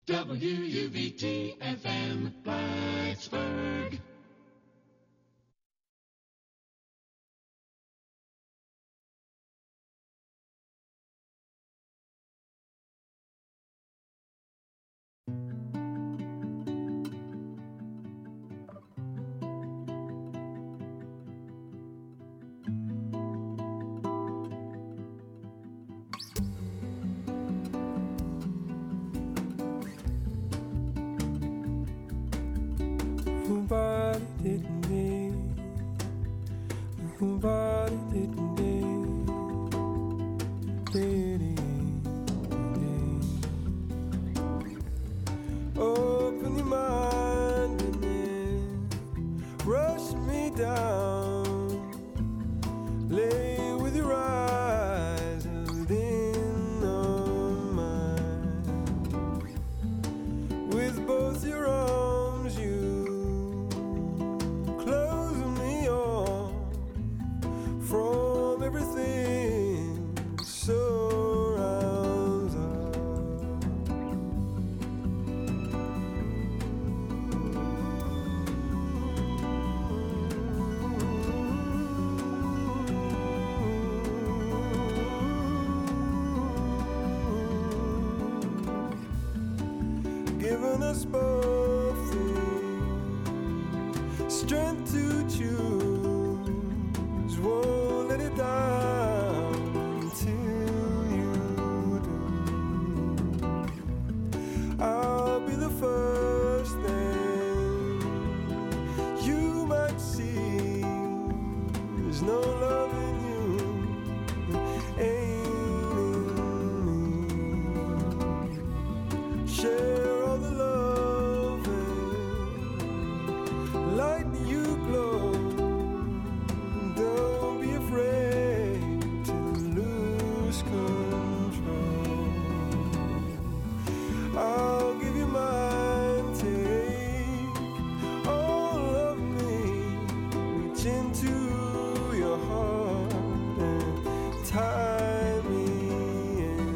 WUVT-FM, Plattsburgh. Open your mind and then rush me down. Lay with your eyes within on mine. With both your arms you close me off from everything that surrounds us. Giving us both the strength to choose. Won't let it down until you do. I'll be the first thing you might see. There's no love in you that ain't in me. Share all the love and light you glow. Don't be afraid to lose control. I'll give you mine, take all of me. Reach into your heart and tie me in.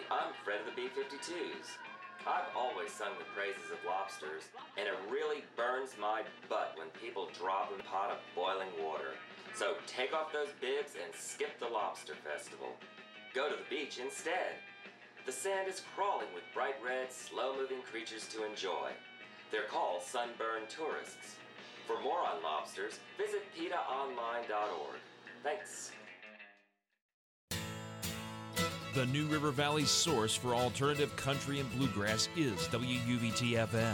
I'm Fred of the B-52s. I've always sung the praises of lobsters, and it really burns my butt when people drop in a pot of boiling water. So take off those bibs and skip the lobster festival. Go to the beach instead. The sand is crawling with bright red, slow-moving creatures to enjoy. They're called sunburned tourists. For more on lobsters, visit PETAonline.org. Thanks. The New River Valley's source for alternative country and bluegrass is WUVT-FM.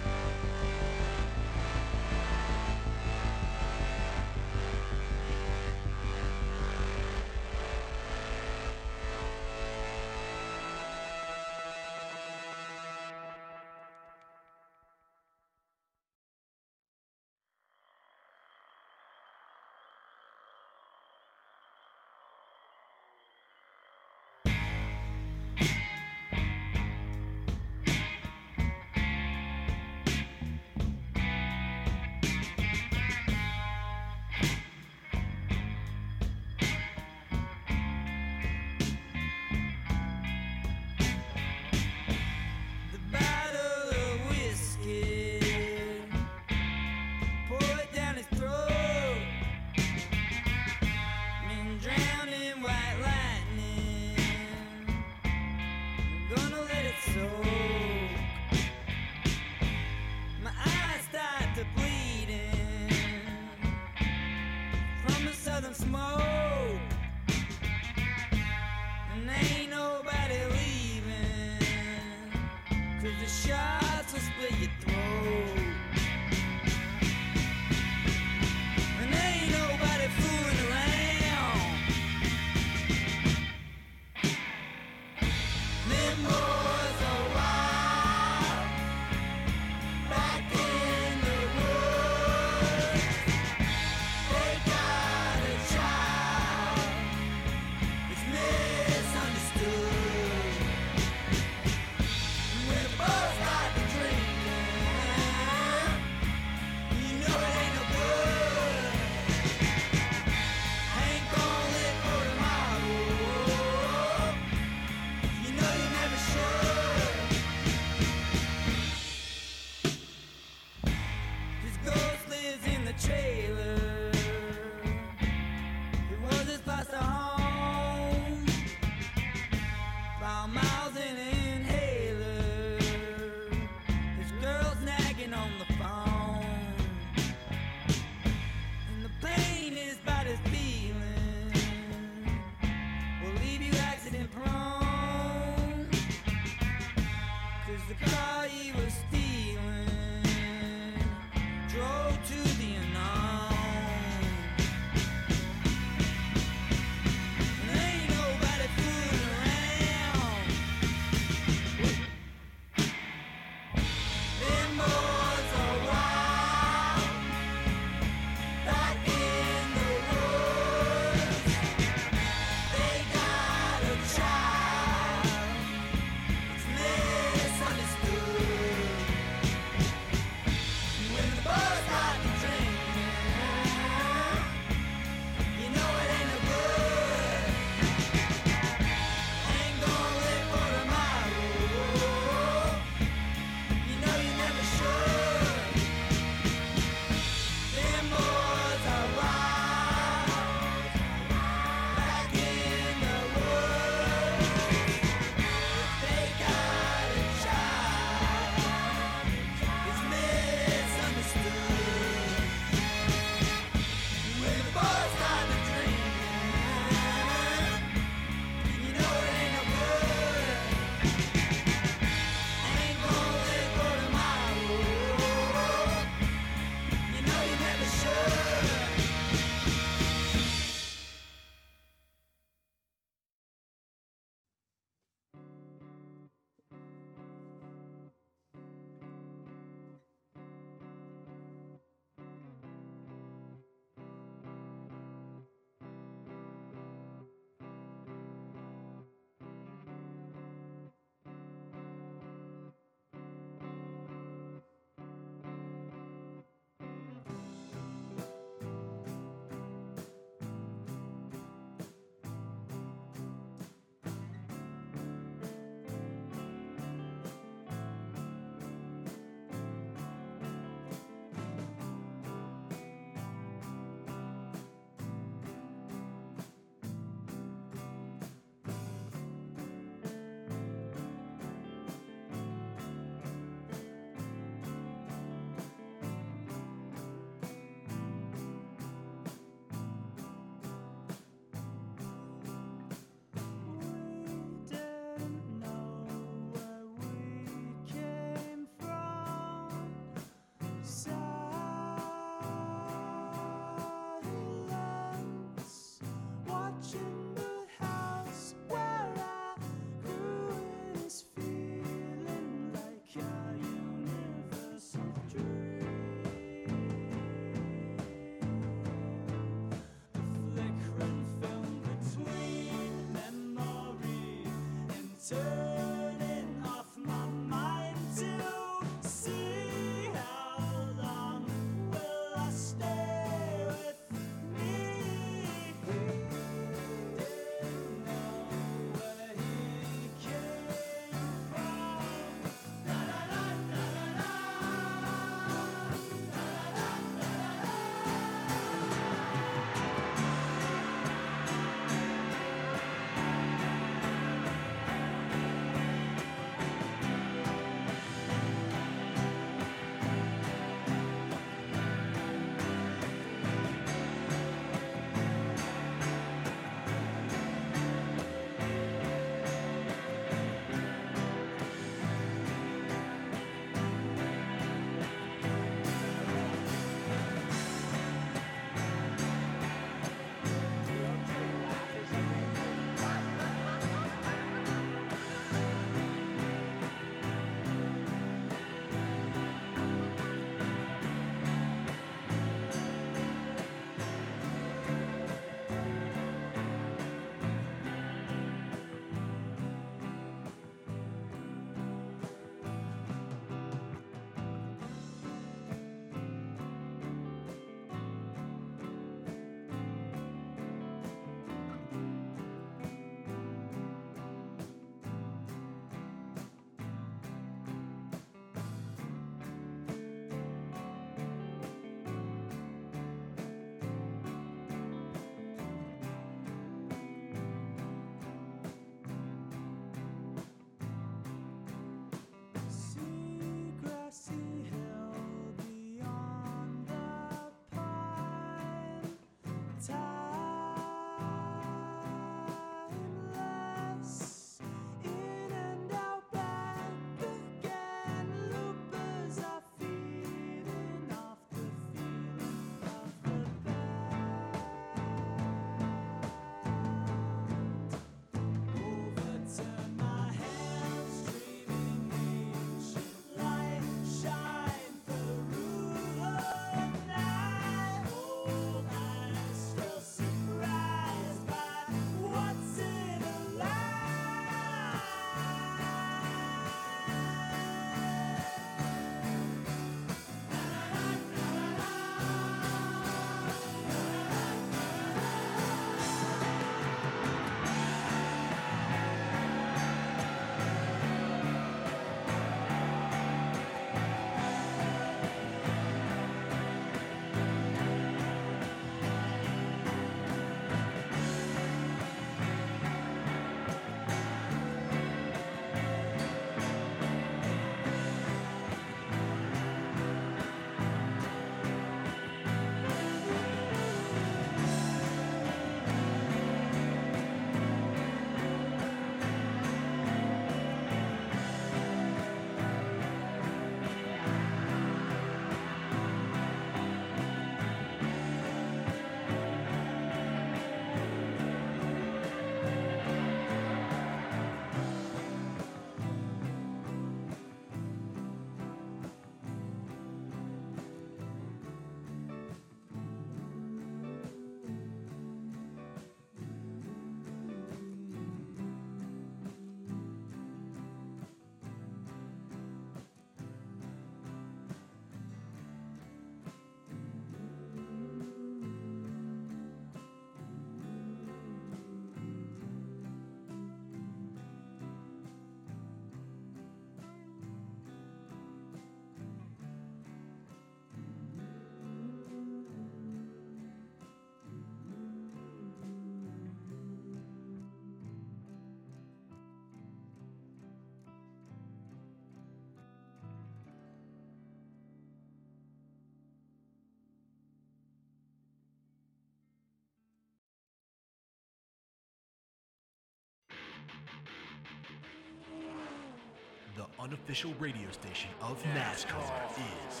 The unofficial radio station of NASCAR is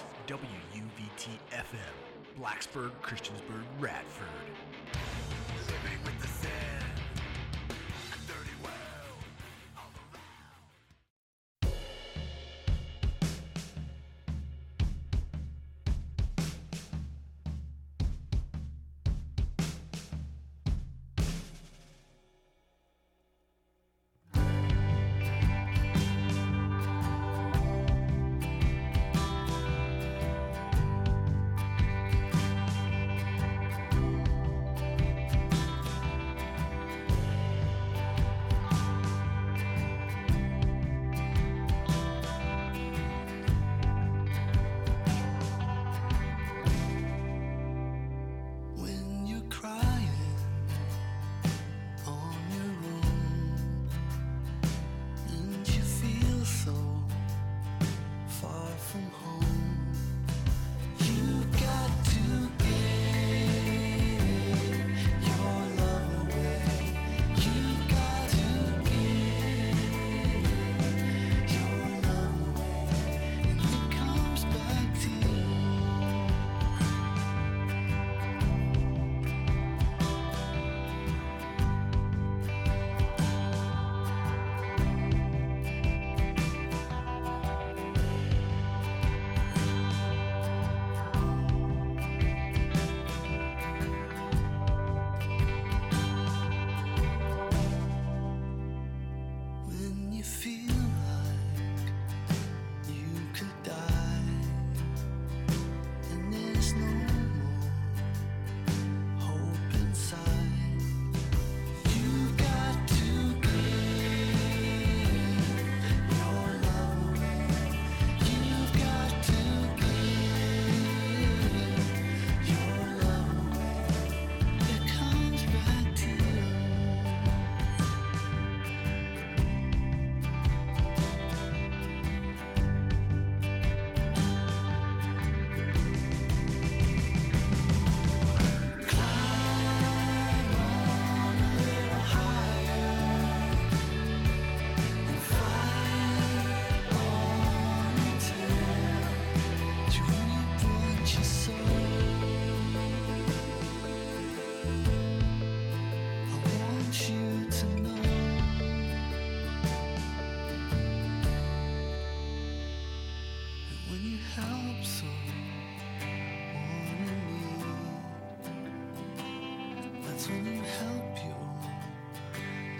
WUVT-FM, Blacksburg, Christiansburg, Radford. Living with the Sound.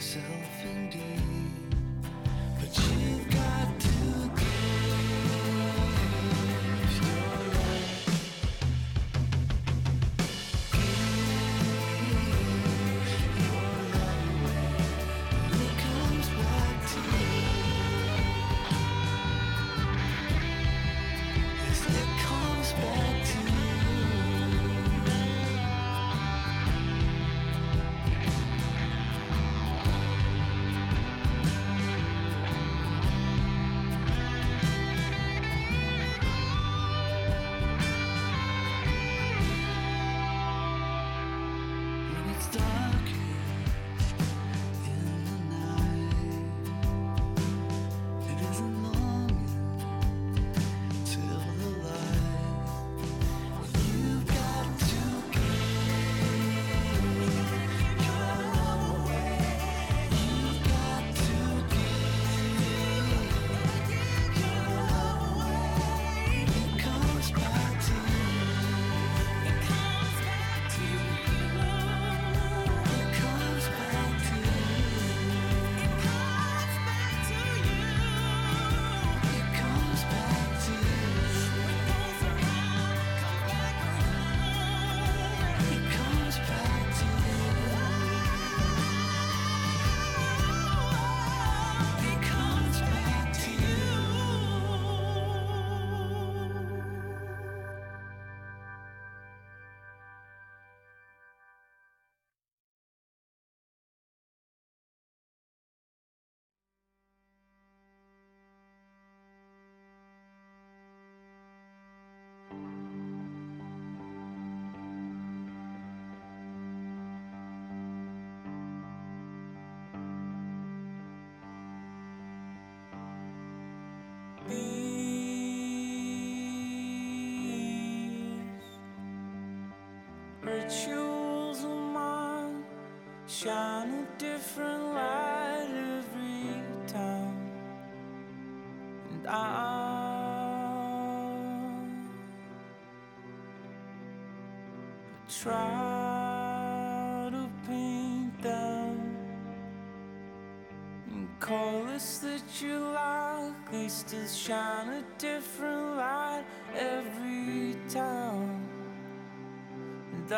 yourself indeed, but you've got to give your life. Give your love away, and it comes back to you. Yes, it comes back to you. When it's darkest in the night, it isn't long till the light. You've got to give your love away. You've got to give your love away. It comes back to you. It comes back to you. It comes back to you. It comes back to you. It comes back to you. It comes back to you. It comes back to you. These rituals of mine shine a different light every time, and I try to paint them in colors that you like. They still shine a different light every time, and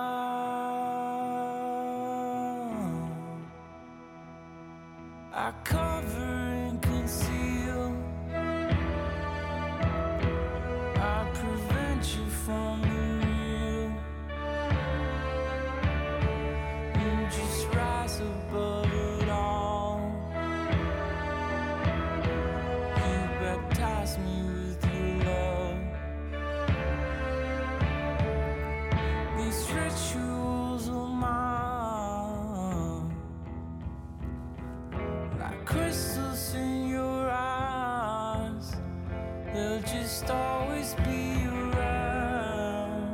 I cover and conceal. I prevent you from the real. You just rise above it all. You baptize me with your love. These rituals of mine, like crystals in your eyes, they'll just always be around.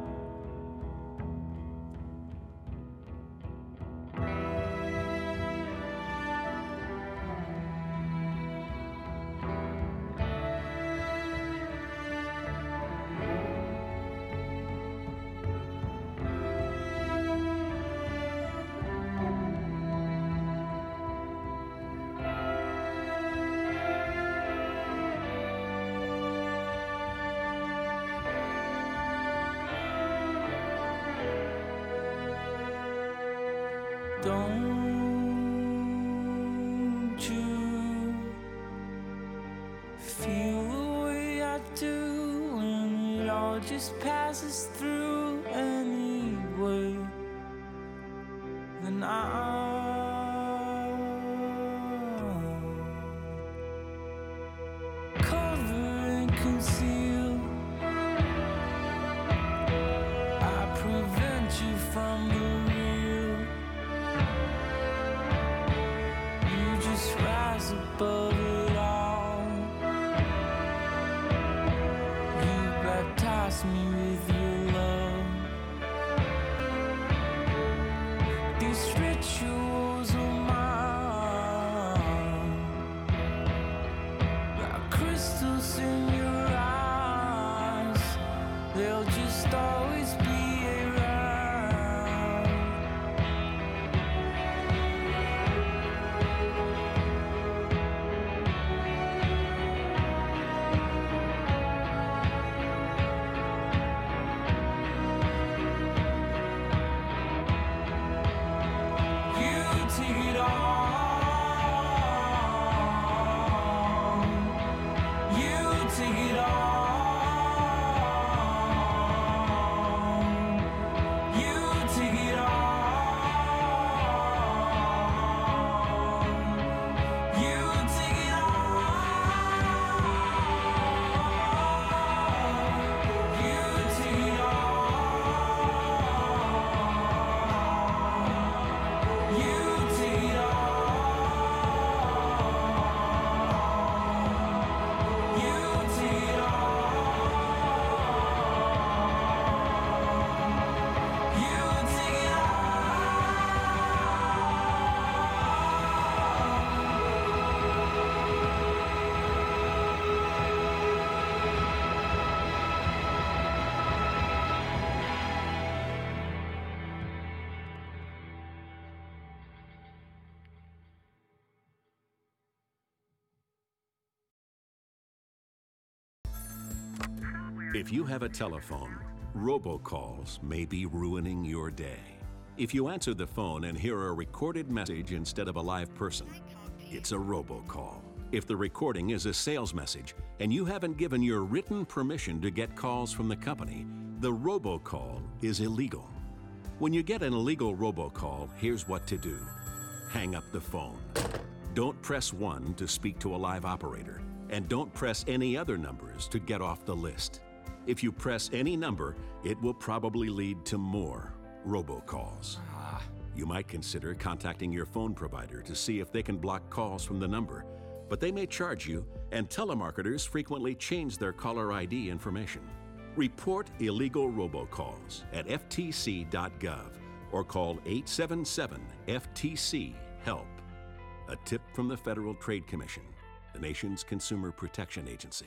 Don't you feel the way I do when it all just passes through anyway? Then I cover and conceal. I prevent you from the real. You just rise above it all. You baptize me with your love. These rituals If you have a telephone, robocalls may be ruining your day. If you answer the phone and hear a recorded message instead of a live person, it's a robocall. If the recording is a sales message and you haven't given your written permission to get calls from the company, the robocall is illegal. When you get an illegal robocall, here's what to do. Hang up the phone. Don't press 1 to speak to a live operator, and don't press any other numbers to get off the list. If you press any number, it will probably lead to more robocalls. You might consider contacting your phone provider to see if they can block calls from the number, but they may charge you, and telemarketers frequently change their caller ID information. Report illegal robocalls at ftc.gov or call 877-FTC-HELP. A tip from the Federal Trade Commission, the nation's consumer protection agency.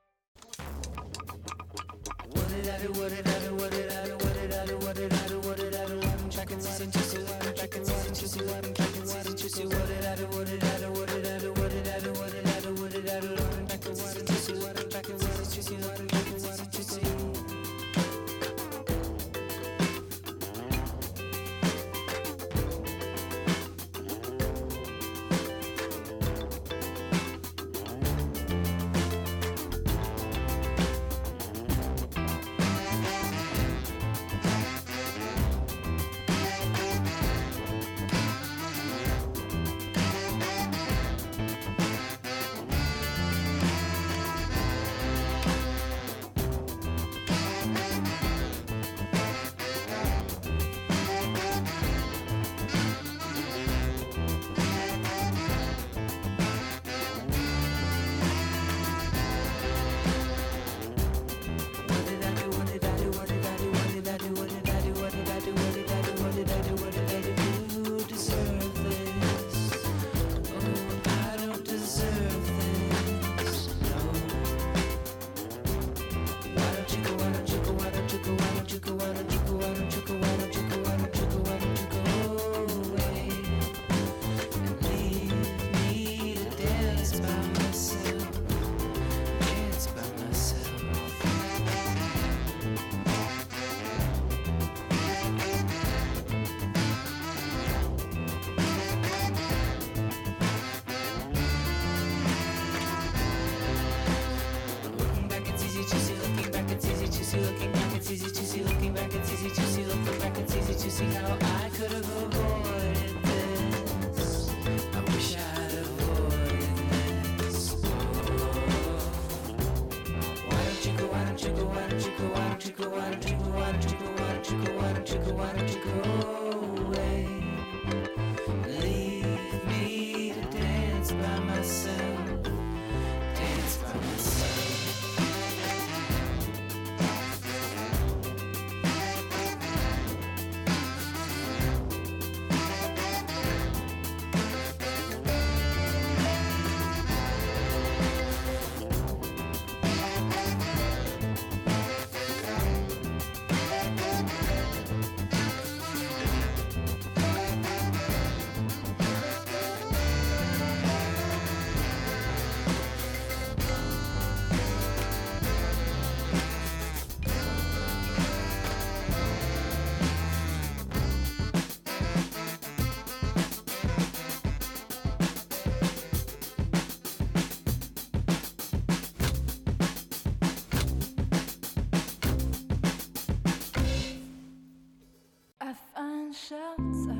Shelter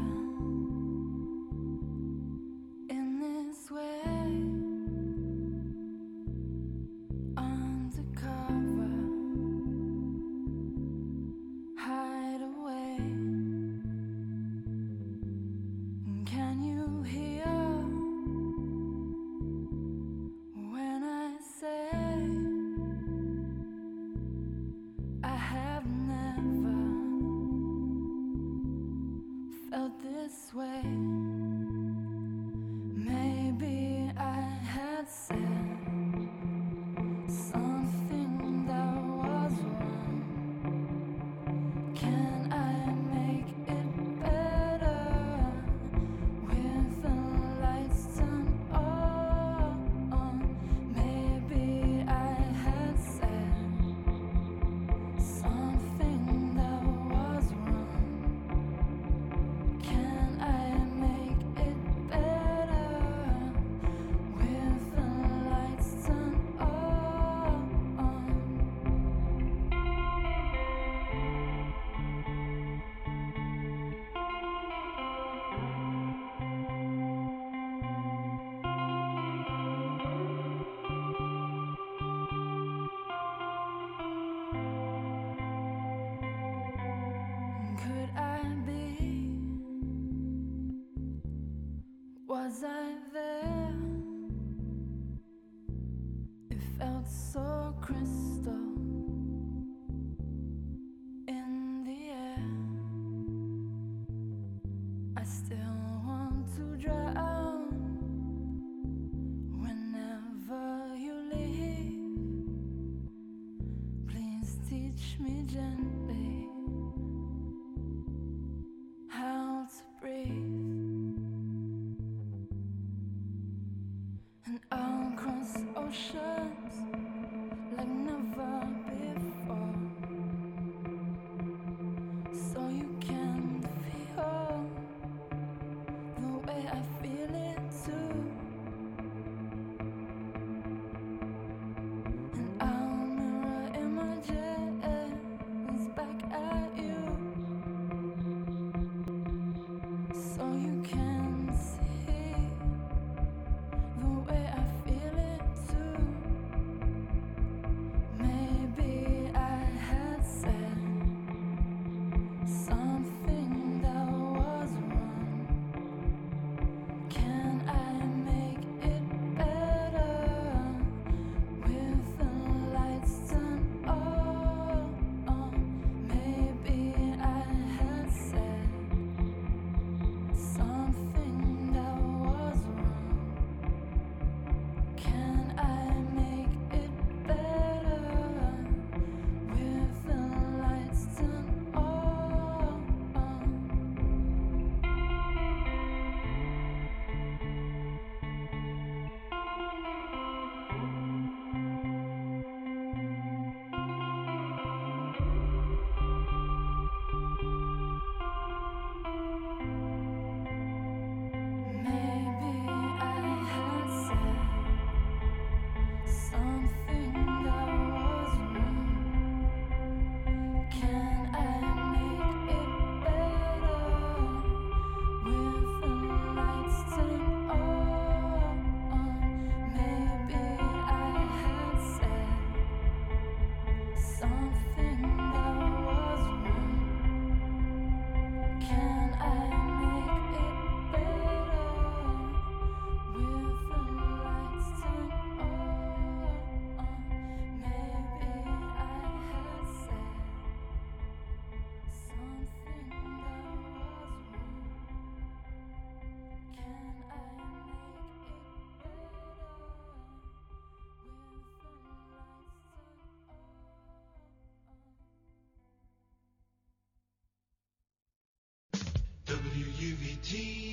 in this way, undercover, hide away. Can you hear when I say I have never felt Was I there? It felt so crystal in the air. I still want to drown whenever you leave. Please teach me gently how to breathe. And I'll cross oceans like never before, so you can feel the way I feel it too. And I'll mirror images back at you, so you can see the way I feel it too. Maybe I had said something that was wrong. Can I make it better with the lights turned on? Maybe I had said something that was wrong. Can I make it better with the lights turned on? Maybe I had said something that was wrong. Can I make it better with the lights turned on? Maybe I had said something that was wrong. Can I make it better with the lights turned on? Maybe I had said something that was wrong. Can I make it better with the lights turned on? WUVT.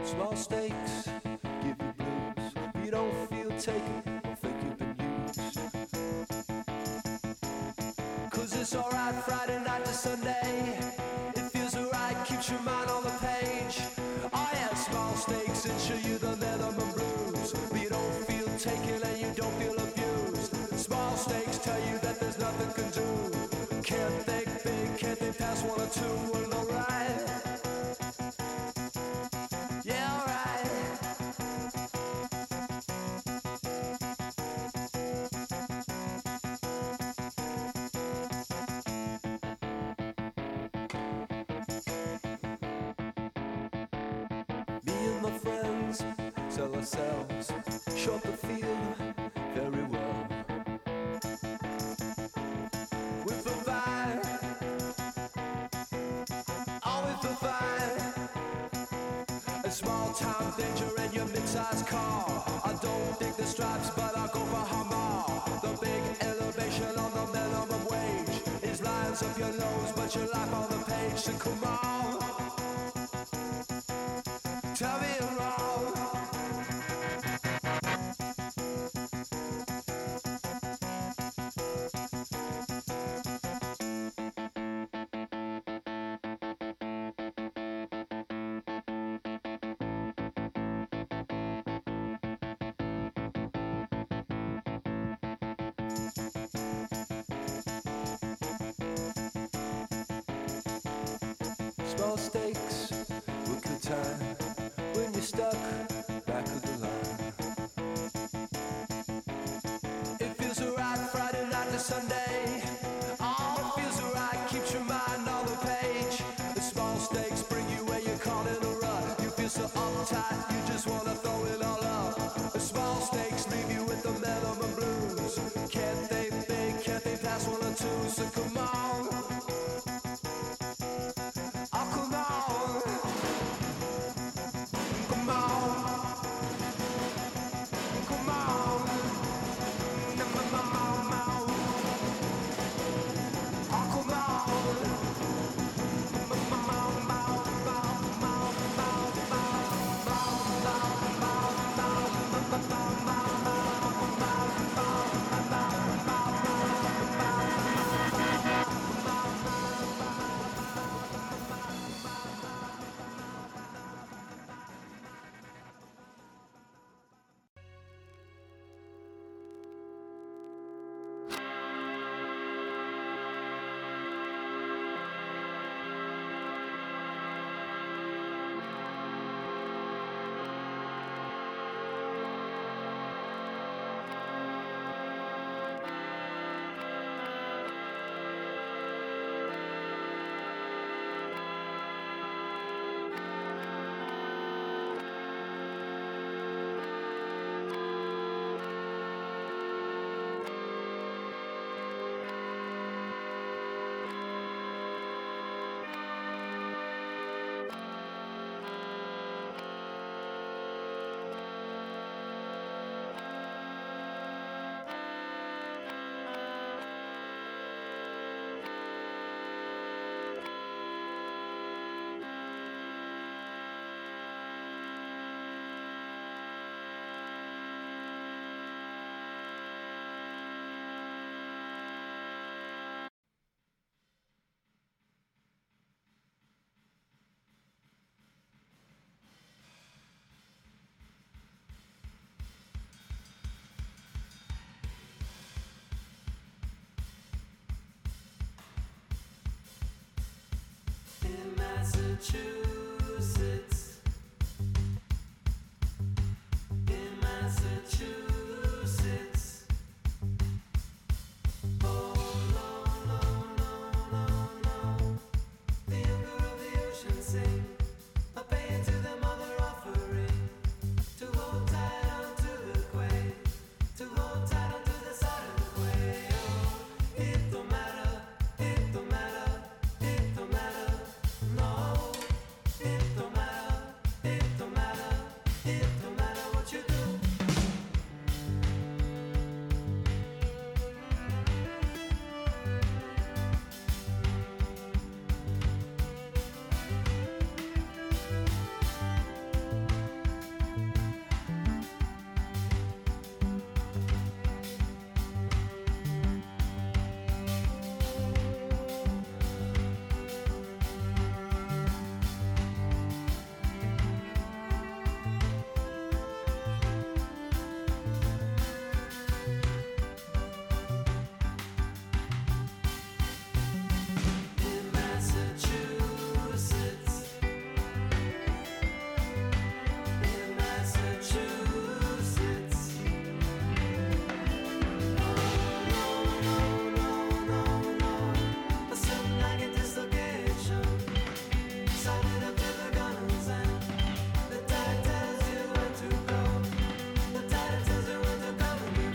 Small stakes give you blues. If you don't feel taken, don't think you've been used. 'Cause it's alright Friday night to Sunday. It feels alright, keeps your mind on the page. Oh yeah, small stakes ensure you the minimum blues. But you don't feel taken and you don't feel abused. Small stakes tell you that there's nothing can do. Can't think big, can't think past one or two. And alright, yeah, alright. Me and my friends sell ourselves short the field very well. We provide, always provide a small town danger in your mid-sized car. I don't dig the stripes, but I'll go for Hamar. The big elevation on the minimum wage is lines up your nose, but your life on the page. So come on, tell me I'm wrong. Small stakes, with good time, when you're stuck back of the line. It feels alright Friday night to Sunday. Oh, it feels alright, keeps your mind on the page. The small stakes bring you where you're caught in a rut. You feel so uptight, you just wanna throw it all up. The small stakes leave you with the minimum blues. Can't think big, can't think past one or two. So come on, oh come on, come on, come on, oh come Massachusetts.